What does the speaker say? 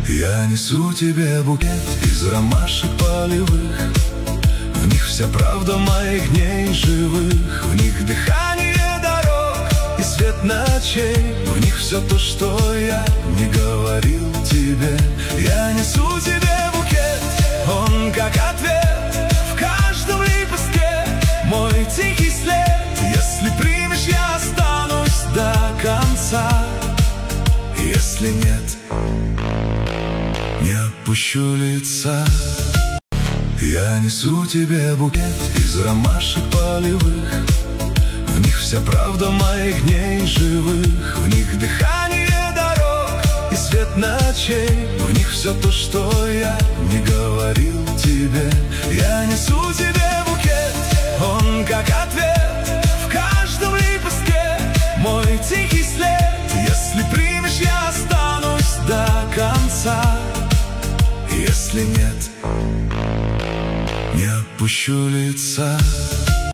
Я несу тебе букет из ромашек полевых. В них вся правда моих дней живых. В них дыхание дорог и свет ночей. В них все то, что я не говорил тебе. Я несу тебе букет, он как ответ в каждом лепестке. Мой тихий след, если примешь, я останусь до конца. Если нет, не опущу лица. Я несу тебе букет из ромашек полевых. В них вся правда моих дней живых. В них дыхание дорог и свет ночей. В них все то, что я не говорил тебе. Я несу тебе букет, он как ответ в каждом лепестке. Мой тихий след, если примешь, я останусь до конца. Если нет, не опущу лица.